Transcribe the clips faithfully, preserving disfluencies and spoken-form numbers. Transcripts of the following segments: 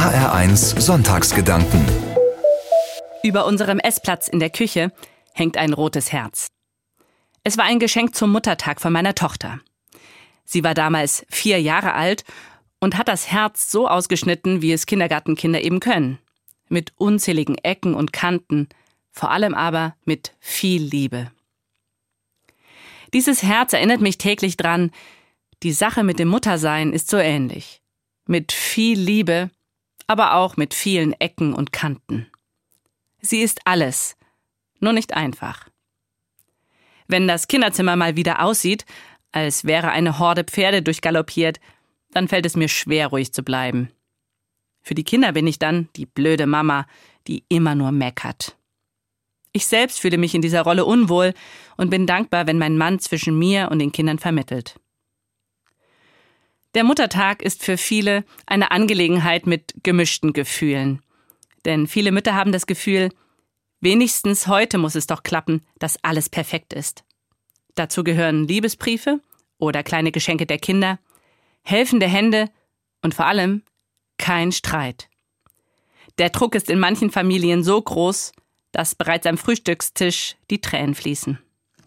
H R eins Sonntagsgedanken. Über unserem Essplatz in der Küche hängt ein rotes Herz. Es war ein Geschenk zum Muttertag von meiner Tochter. Sie war damals vier Jahre alt und hat das Herz so ausgeschnitten, wie es Kindergartenkinder eben können. Mit unzähligen Ecken und Kanten, vor allem aber mit viel Liebe. Dieses Herz erinnert mich täglich dran, die Sache mit dem Muttersein ist so ähnlich. Mit viel Liebe, aber auch mit vielen Ecken und Kanten. Sie ist alles, nur nicht einfach. Wenn das Kinderzimmer mal wieder aussieht, als wäre eine Horde Pferde durchgaloppiert, dann fällt es mir schwer, ruhig zu bleiben. Für die Kinder bin ich dann die blöde Mama, die immer nur meckert. Ich selbst fühle mich in dieser Rolle unwohl und bin dankbar, wenn mein Mann zwischen mir und den Kindern vermittelt. Der Muttertag ist für viele eine Angelegenheit mit gemischten Gefühlen. Denn viele Mütter haben das Gefühl, wenigstens heute muss es doch klappen, dass alles perfekt ist. Dazu gehören Liebesbriefe oder kleine Geschenke der Kinder, helfende Hände und vor allem kein Streit. Der Druck ist in manchen Familien so groß, dass bereits am Frühstückstisch die Tränen fließen.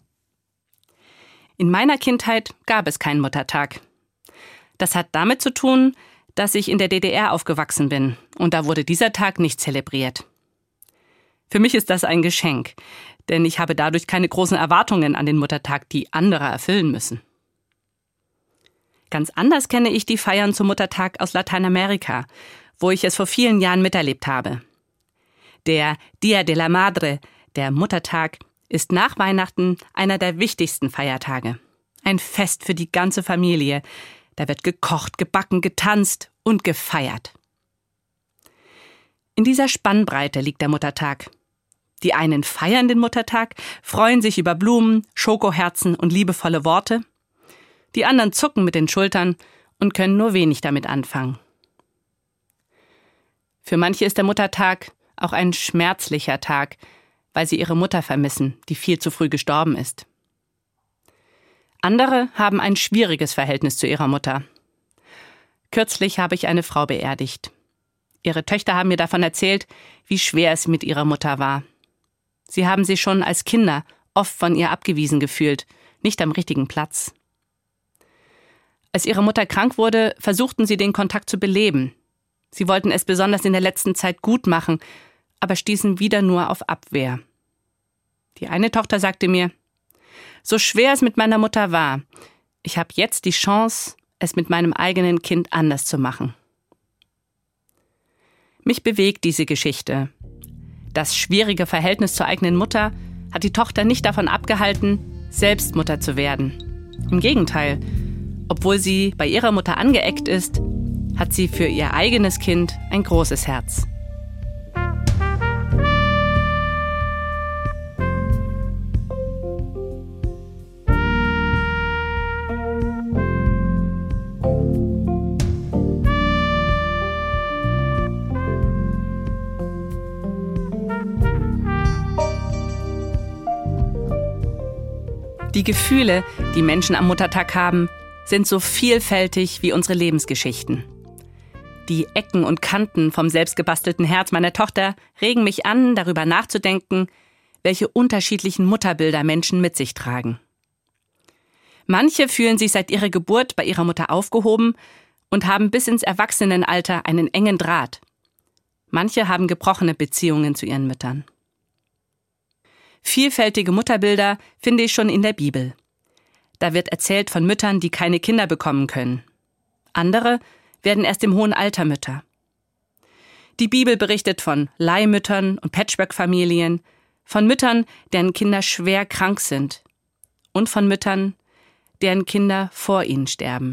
In meiner Kindheit gab es keinen Muttertag. Das hat damit zu tun, dass ich in der D D R aufgewachsen bin und da wurde dieser Tag nicht zelebriert. Für mich ist das ein Geschenk, denn ich habe dadurch keine großen Erwartungen an den Muttertag, die andere erfüllen müssen. Ganz anders kenne ich die Feiern zum Muttertag aus Lateinamerika, wo ich es vor vielen Jahren miterlebt habe. Der Día de la Madre, der Muttertag, ist nach Weihnachten einer der wichtigsten Feiertage. Ein Fest für die ganze Familie. Da wird gekocht, gebacken, getanzt und gefeiert. In dieser Spannbreite liegt der Muttertag. Die einen feiern den Muttertag, freuen sich über Blumen, Schokoherzen und liebevolle Worte. Die anderen zucken mit den Schultern und können nur wenig damit anfangen. Für manche ist der Muttertag auch ein schmerzlicher Tag, weil sie ihre Mutter vermissen, die viel zu früh gestorben ist. Andere haben ein schwieriges Verhältnis zu ihrer Mutter. Kürzlich habe ich eine Frau beerdigt. Ihre Töchter haben mir davon erzählt, wie schwer es mit ihrer Mutter war. Sie haben sich schon als Kinder oft von ihr abgewiesen gefühlt, nicht am richtigen Platz. Als ihre Mutter krank wurde, versuchten sie, den Kontakt zu beleben. Sie wollten es besonders in der letzten Zeit gut machen, aber stießen wieder nur auf Abwehr. Die eine Tochter sagte mir: So schwer es mit meiner Mutter war, ich habe jetzt die Chance, es mit meinem eigenen Kind anders zu machen. Mich bewegt diese Geschichte. Das schwierige Verhältnis zur eigenen Mutter hat die Tochter nicht davon abgehalten, selbst Mutter zu werden. Im Gegenteil, obwohl sie bei ihrer Mutter angeeckt ist, hat sie für ihr eigenes Kind ein großes Herz. Die Gefühle, die Menschen am Muttertag haben, sind so vielfältig wie unsere Lebensgeschichten. Die Ecken und Kanten vom selbstgebastelten Herz meiner Tochter regen mich an, darüber nachzudenken, welche unterschiedlichen Mutterbilder Menschen mit sich tragen. Manche fühlen sich seit ihrer Geburt bei ihrer Mutter aufgehoben und haben bis ins Erwachsenenalter einen engen Draht. Manche haben gebrochene Beziehungen zu ihren Müttern. Vielfältige Mutterbilder finde ich schon in der Bibel. Da wird erzählt von Müttern, die keine Kinder bekommen können. Andere werden erst im hohen Alter Mütter. Die Bibel berichtet von Leihmüttern und Patchwork-Familien, von Müttern, deren Kinder schwer krank sind und von Müttern, deren Kinder vor ihnen sterben.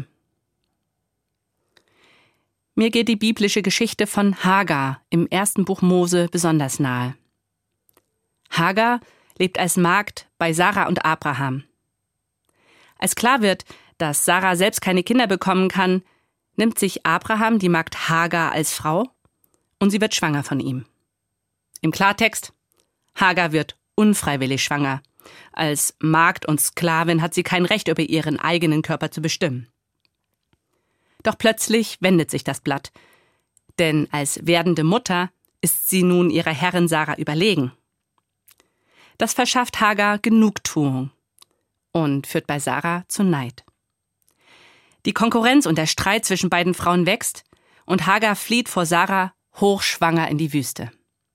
Mir geht die biblische Geschichte von Hagar im ersten Buch Mose besonders nahe. Hagar lebt als Magd bei Sarah und Abraham. Als klar wird, dass Sarah selbst keine Kinder bekommen kann, nimmt sich Abraham die Magd Hagar als Frau und sie wird schwanger von ihm. Im Klartext: Hagar wird unfreiwillig schwanger. Als Magd und Sklavin hat sie kein Recht, über ihren eigenen Körper zu bestimmen. Doch plötzlich wendet sich das Blatt. Denn als werdende Mutter ist sie nun ihrer Herrin Sarah überlegen. Das verschafft Hagar Genugtuung und führt bei Sarah zu Neid. Die Konkurrenz und der Streit zwischen beiden Frauen wächst und Hagar flieht vor Sarah hochschwanger in die Wüste.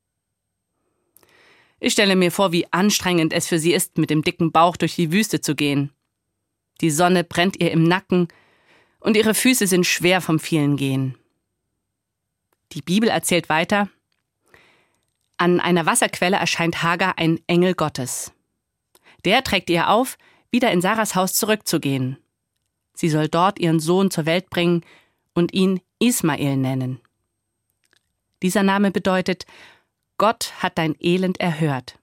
Ich stelle mir vor, wie anstrengend es für sie ist, mit dem dicken Bauch durch die Wüste zu gehen. Die Sonne brennt ihr im Nacken und ihre Füße sind schwer vom vielen Gehen. Die Bibel erzählt weiter: An einer Wasserquelle erscheint Hagar ein Engel Gottes. Der trägt ihr auf, wieder in Sarahs Haus zurückzugehen. Sie soll dort ihren Sohn zur Welt bringen und ihn Ismael nennen. Dieser Name bedeutet: Gott hat dein Elend erhört.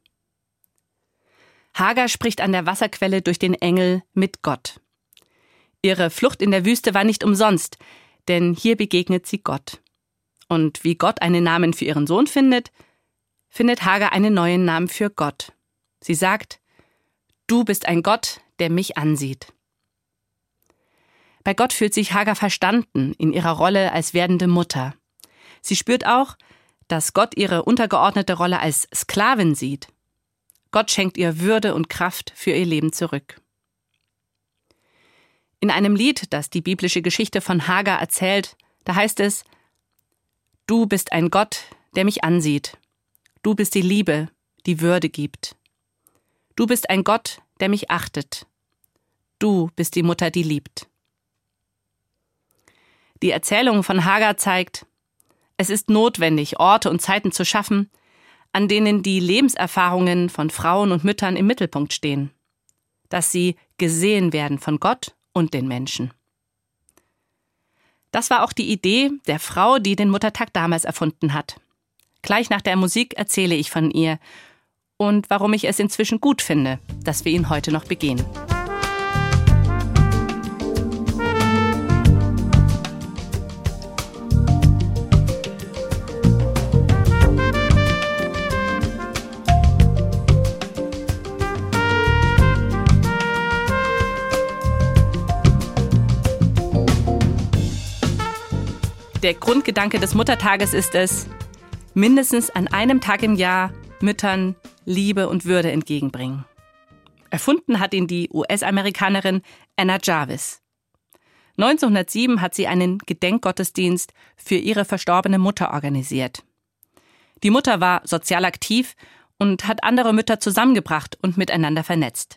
Hagar spricht an der Wasserquelle durch den Engel mit Gott. Ihre Flucht in der Wüste war nicht umsonst, denn hier begegnet sie Gott. Und wie Gott einen Namen für ihren Sohn findet, findet Hagar einen neuen Namen für Gott. Sie sagt: Du bist ein Gott, der mich ansieht. Bei Gott fühlt sich Hagar verstanden in ihrer Rolle als werdende Mutter. Sie spürt auch, dass Gott ihre untergeordnete Rolle als Sklavin sieht. Gott schenkt ihr Würde und Kraft für ihr Leben zurück. In einem Lied, das die biblische Geschichte von Hagar erzählt, da heißt es: Du bist ein Gott, der mich ansieht. Du bist die Liebe, die Würde gibt. Du bist ein Gott, der mich achtet. Du bist die Mutter, die liebt. Die Erzählung von Hagar zeigt, es ist notwendig, Orte und Zeiten zu schaffen, an denen die Lebenserfahrungen von Frauen und Müttern im Mittelpunkt stehen, dass sie gesehen werden von Gott und den Menschen. Das war auch die Idee der Frau, die den Muttertag damals erfunden hat. Gleich nach der Musik erzähle ich von ihr und warum ich es inzwischen gut finde, dass wir ihn heute noch begehen. Der Grundgedanke des Muttertages ist es, mindestens an einem Tag im Jahr Müttern Liebe und Würde entgegenbringen. Erfunden hat ihn die U S-Amerikanerin Anna Jarvis. neunzehnhundertsieben hat sie einen Gedenkgottesdienst für ihre verstorbene Mutter organisiert. Die Mutter war sozial aktiv und hat andere Mütter zusammengebracht und miteinander vernetzt.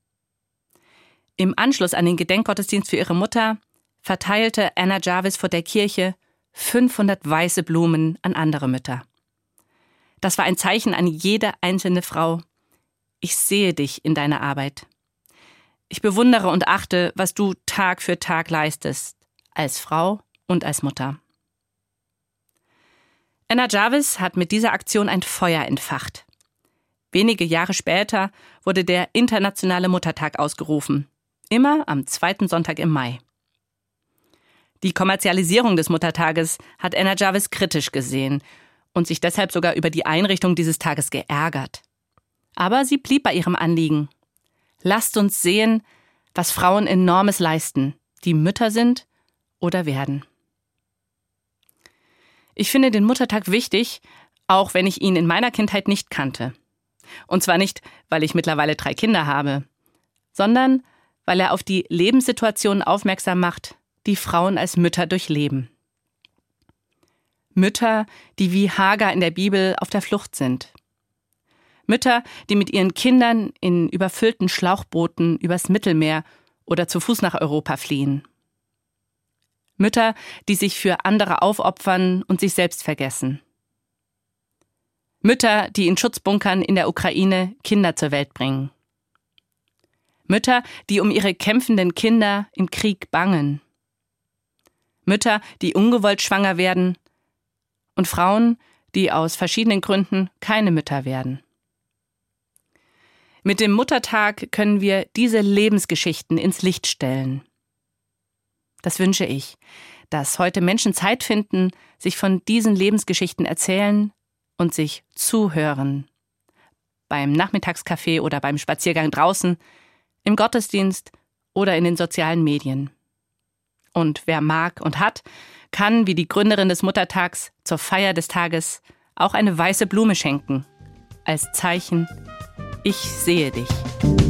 Im Anschluss an den Gedenkgottesdienst für ihre Mutter verteilte Anna Jarvis vor der Kirche fünfhundert weiße Blumen an andere Mütter. Das war ein Zeichen an jede einzelne Frau: Ich sehe dich in deiner Arbeit. Ich bewundere und achte, was du Tag für Tag leistest, als Frau und als Mutter. Anna Jarvis hat mit dieser Aktion ein Feuer entfacht. Wenige Jahre später wurde der Internationale Muttertag ausgerufen, immer am zweiten Sonntag im Mai. Die Kommerzialisierung des Muttertages hat Anna Jarvis kritisch gesehen und sich deshalb sogar über die Einrichtung dieses Tages geärgert. Aber sie blieb bei ihrem Anliegen. Lasst uns sehen, was Frauen Enormes leisten, die Mütter sind oder werden. Ich finde den Muttertag wichtig, auch wenn ich ihn in meiner Kindheit nicht kannte. Und zwar nicht, weil ich mittlerweile drei Kinder habe, sondern weil er auf die Lebenssituationen aufmerksam macht, die Frauen als Mütter durchleben. Mütter, die wie Hagar in der Bibel auf der Flucht sind. Mütter, die mit ihren Kindern in überfüllten Schlauchbooten übers Mittelmeer oder zu Fuß nach Europa fliehen. Mütter, die sich für andere aufopfern und sich selbst vergessen. Mütter, die in Schutzbunkern in der Ukraine Kinder zur Welt bringen. Mütter, die um ihre kämpfenden Kinder im Krieg bangen. Mütter, die ungewollt schwanger werden und Frauen, die aus verschiedenen Gründen keine Mütter werden. Mit dem Muttertag können wir diese Lebensgeschichten ins Licht stellen. Das wünsche ich, dass heute Menschen Zeit finden, sich von diesen Lebensgeschichten erzählen und sich zuhören. Beim Nachmittagskaffee oder beim Spaziergang draußen, im Gottesdienst oder in den sozialen Medien. Und wer mag und hat, kann, wie die Gründerin des Muttertags, zur Feier des Tages auch eine weiße Blume schenken. Als Zeichen, ich sehe dich.